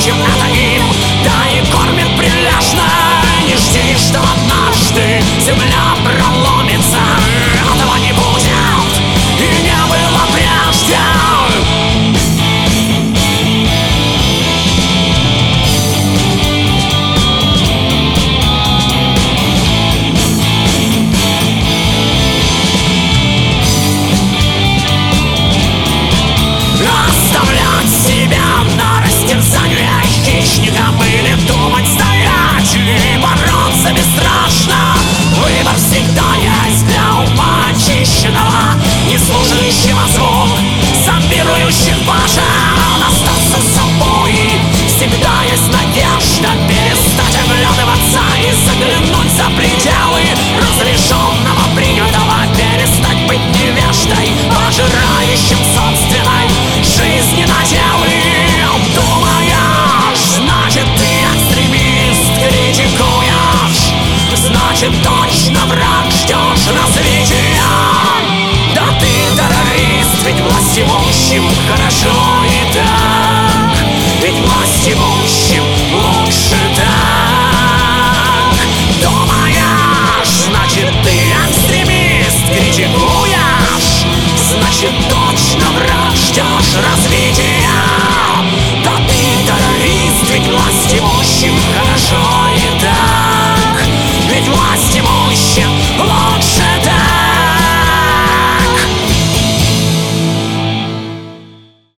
зачем это им? Да и кормят прилежно. Не жди, что однажды земля проломится. Этого не будет и не было прежде. Оставлять себя на растерзание хищникам или думать стоять и бороться бесстрашно. Выбор всегда есть для ума очищенного, не слушающего звук зомбирующих башен. Остаться собой всегда есть надежда, перестать оглядываться и заглянуть за пределы разрешенного, принятого, перестать быть невеждой, пожирающим собственной жизни наделы. Думаешь, значит ты экстремист, критикуешь, значит точно враг, ждешь развития. Да ты террорист, ведь властимущим хорошо.